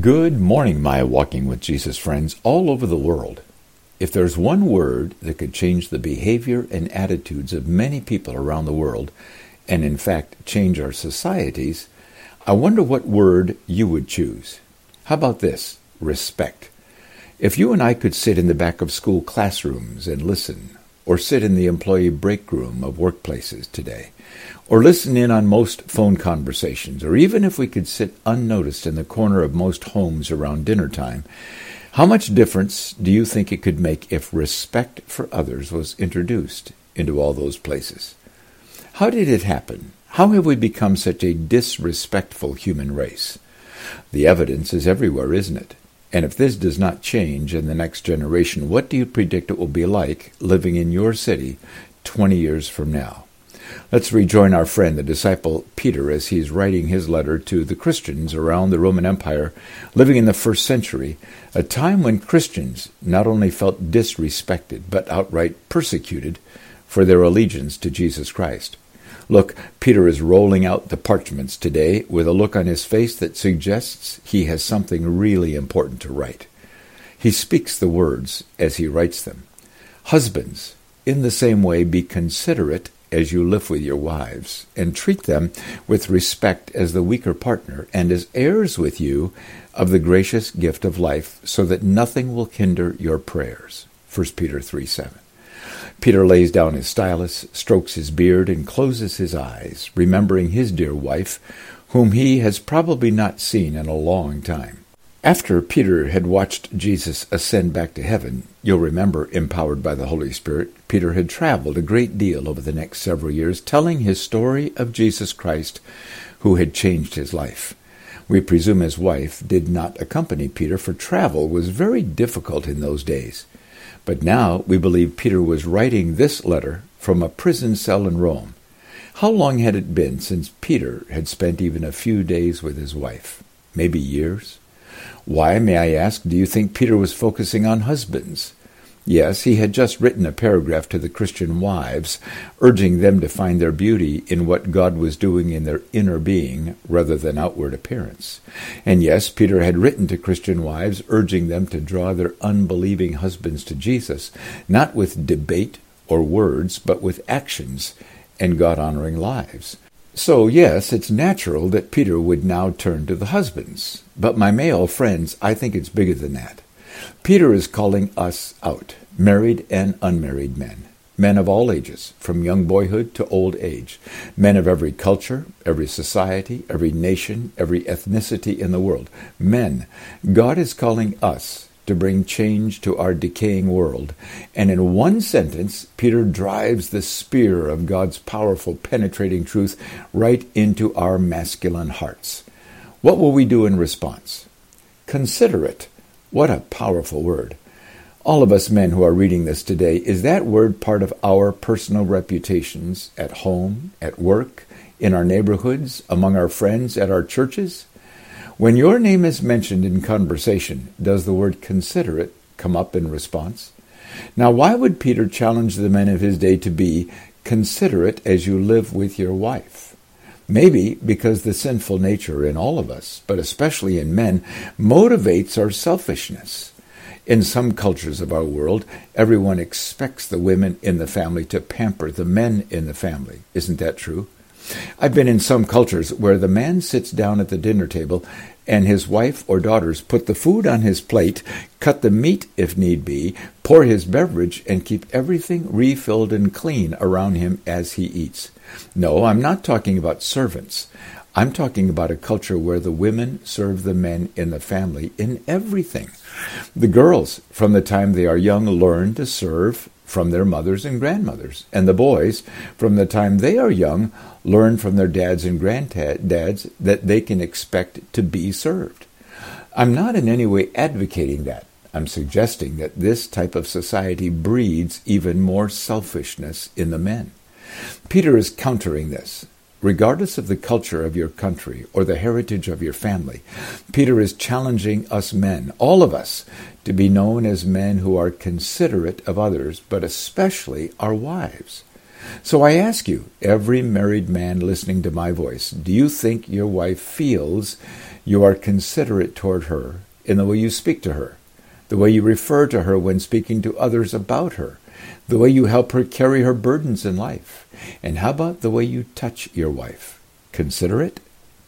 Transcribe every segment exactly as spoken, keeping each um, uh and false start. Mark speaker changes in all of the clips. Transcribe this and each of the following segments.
Speaker 1: Good morning, my Walking with Jesus friends all over the world. If there's one word that could change the behavior and attitudes of many people around the world, and in fact change our societies, I wonder what word you would choose. How about this? Respect. If you and I could sit in the back of school classrooms and listen, or sit in the employee break room of workplaces today, or listen in on most phone conversations, or even if we could sit unnoticed in the corner of most homes around dinner time, how much difference do you think it could make if respect for others was introduced into all those places? How did it happen? How have we become such a disrespectful human race? The evidence is everywhere, isn't it? And if this does not change in the next generation, what do you predict it will be like living in your city twenty years from now? Let's rejoin our friend, the disciple Peter, as he's writing his letter to the Christians around the Roman Empire, living in the first century, a time when Christians not only felt disrespected, but outright persecuted for their allegiance to Jesus Christ. Look, Peter is rolling out the parchments today with a look on his face that suggests he has something really important to write. He speaks the words as he writes them. Husbands, in the same way, be considerate as you live with your wives, and treat them with respect as the weaker partner, and as heirs with you of the gracious gift of life, so that nothing will hinder your prayers. First Peter three seven. Peter lays down his stylus, strokes his beard, and closes his eyes, remembering his dear wife, whom he has probably not seen in a long time. After Peter had watched Jesus ascend back to heaven, you'll remember, empowered by the Holy Spirit, Peter had traveled a great deal over the next several years, telling his story of Jesus Christ, who had changed his life. We presume his wife did not accompany Peter, for travel was very difficult in those days. But now we believe Peter was writing this letter from a prison cell in Rome. How long had it been since Peter had spent even a few days with his wife? Maybe years? Why, may I ask, do you think Peter was focusing on husbands? Yes, he had just written a paragraph to the Christian wives, urging them to find their beauty in what God was doing in their inner being rather than outward appearance. And yes, Peter had written to Christian wives, urging them to draw their unbelieving husbands to Jesus, not with debate or words, but with actions and God-honoring lives. So, yes, it's natural that Peter would now turn to the husbands. But my male friends, I think it's bigger than that. Peter is calling us out, married and unmarried men, men of all ages, from young boyhood to old age, men of every culture, every society, every nation, every ethnicity in the world. Men, God is calling us to bring change to our decaying world. And in one sentence, Peter drives the spear of God's powerful, penetrating truth right into our masculine hearts. What will we do in response? Consider it. What a powerful word. All of us men who are reading this today, is that word part of our personal reputations at home, at work, in our neighborhoods, among our friends, at our churches? When your name is mentioned in conversation, does the word considerate come up in response? Now, why would Peter challenge the men of his day to be considerate as you live with your wife? Maybe because the sinful nature in all of us, but especially in men, motivates our selfishness. In some cultures of our world, everyone expects the women in the family to pamper the men in the family. Isn't that true? I've been in some cultures where the man sits down at the dinner table and his wife or daughters put the food on his plate, cut the meat if need be, pour his beverage, and keep everything refilled and clean around him as he eats. No, I'm not talking about servants. I'm talking about a culture where the women serve the men in the family in everything. The girls, from the time they are young, learn to serve from their mothers and grandmothers. And the boys, from the time they are young, learn from their dads and granddads that they can expect to be served. I'm not in any way advocating that. I'm suggesting that this type of society breeds even more selfishness in the men. Peter is countering this. Regardless of the culture of your country or the heritage of your family, Peter is challenging us men, all of us, to be known as men who are considerate of others, but especially our wives. So I ask you, every married man listening to my voice, do you think your wife feels you are considerate toward her in the way you speak to her, the way you refer to her when speaking to others about her, the way you help her carry her burdens in life? And how about the way you touch your wife? Considerate?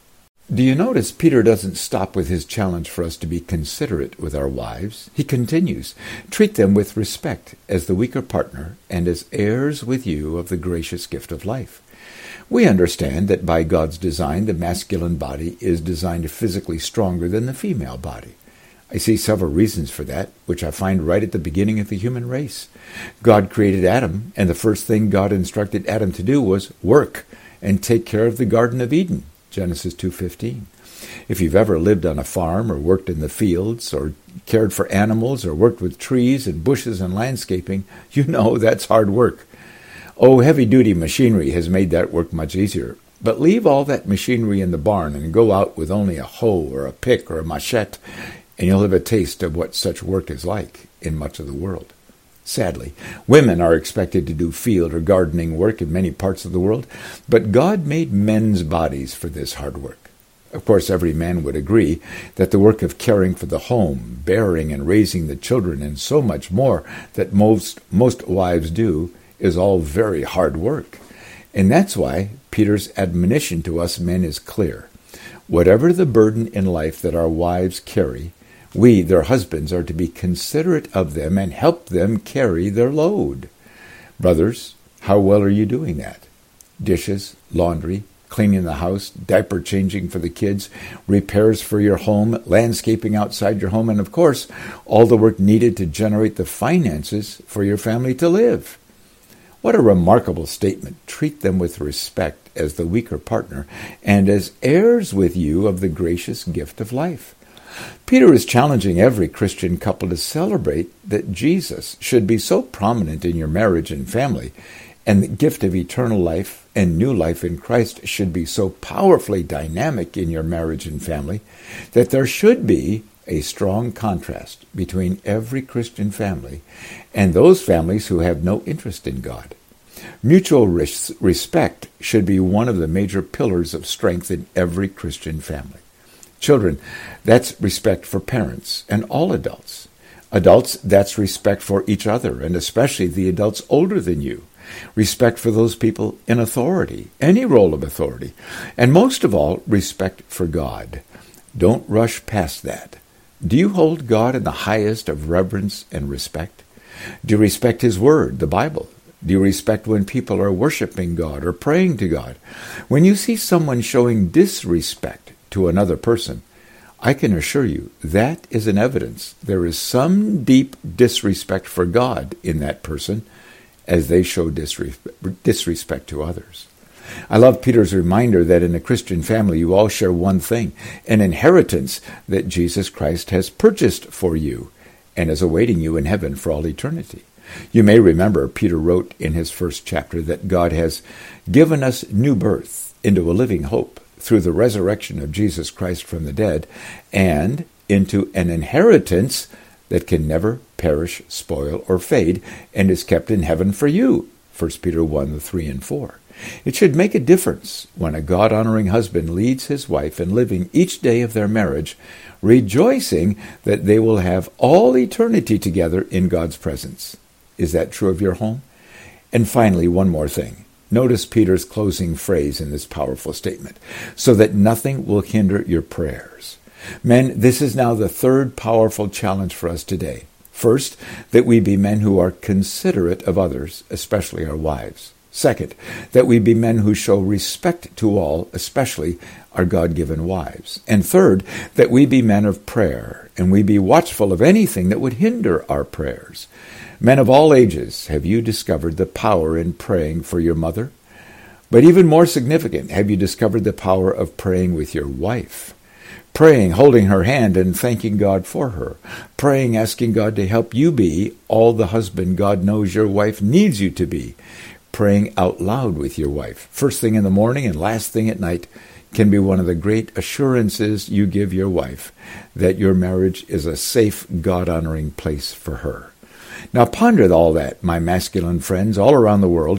Speaker 1: Do you notice Peter doesn't stop with his challenge for us to be considerate with our wives? He continues, treat them with respect as the weaker partner and as heirs with you of the gracious gift of life. We understand that by God's design, the masculine body is designed physically stronger than the female body. I see several reasons for that, which I find right at the beginning of the human race. God created Adam, and the first thing God instructed Adam to do was work and take care of the Garden of Eden. Genesis two fifteen. If you've ever lived on a farm or worked in the fields or cared for animals or worked with trees and bushes and landscaping, you know that's hard work. Oh, heavy-duty machinery has made that work much easier. But leave all that machinery in the barn and go out with only a hoe or a pick or a machete, and you'll have a taste of what such work is like in much of the world. Sadly, women are expected to do field or gardening work in many parts of the world, but God made men's bodies for this hard work. Of course, every man would agree that the work of caring for the home, bearing and raising the children, and so much more that most, most wives do is all very hard work. And that's why Peter's admonition to us men is clear. Whatever the burden in life that our wives carry, we, their husbands, are to be considerate of them and help them carry their load. Brothers, how well are you doing that? Dishes, laundry, cleaning the house, diaper changing for the kids, repairs for your home, landscaping outside your home, and of course, all the work needed to generate the finances for your family to live. What a remarkable statement. Treat them with respect as the weaker partner and as heirs with you of the gracious gift of life. Peter is challenging every Christian couple to celebrate that Jesus should be so prominent in your marriage and family, and the gift of eternal life and new life in Christ should be so powerfully dynamic in your marriage and family that there should be a strong contrast between every Christian family and those families who have no interest in God. Mutual res- respect should be one of the major pillars of strength in every Christian family. Children, that's respect for parents and all adults. Adults, that's respect for each other, and especially the adults older than you. Respect for those people in authority, any role of authority. And most of all, respect for God. Don't rush past that. Do you hold God in the highest of reverence and respect? Do you respect His Word, the Bible? Do you respect when people are worshiping God or praying to God? When you see someone showing disrespect to another person, I can assure you that is an evidence there is some deep disrespect for God in that person as they show disrespect, disrespect to others. I love Peter's reminder that in a Christian family you all share one thing, an inheritance that Jesus Christ has purchased for you and is awaiting you in heaven for all eternity. You may remember Peter wrote in his first chapter that God has given us new birth into a living hope through the resurrection of Jesus Christ from the dead, and into an inheritance that can never perish, spoil, or fade, and is kept in heaven for you, First Peter one, three and four. It should make a difference when a God-honoring husband leads his wife in living each day of their marriage, rejoicing that they will have all eternity together in God's presence. Is that true of your home? And finally, one more thing. Notice Peter's closing phrase in this powerful statement, so that nothing will hinder your prayers. Men, this is now the third powerful challenge for us today. First, that we be men who are considerate of others, especially our wives. Second, that we be men who show respect to all, especially our God-given wives. And third, that we be men of prayer, and we be watchful of anything that would hinder our prayers. Men of all ages, have you discovered the power in praying for your mother? But even more significant, have you discovered the power of praying with your wife? Praying, holding her hand and thanking God for her. Praying, asking God to help you be all the husband God knows your wife needs you to be. Praying out loud with your wife, first thing in the morning and last thing at night, can be one of the great assurances you give your wife that your marriage is a safe, God-honoring place for her. Now ponder all that, my masculine friends all around the world,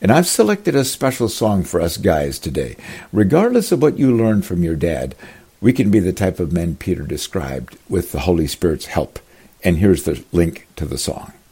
Speaker 1: And I've selected a special song for us guys today. Regardless of what you learned from your dad, we can be the type of men Peter described with the Holy Spirit's help. And here's the link to the song.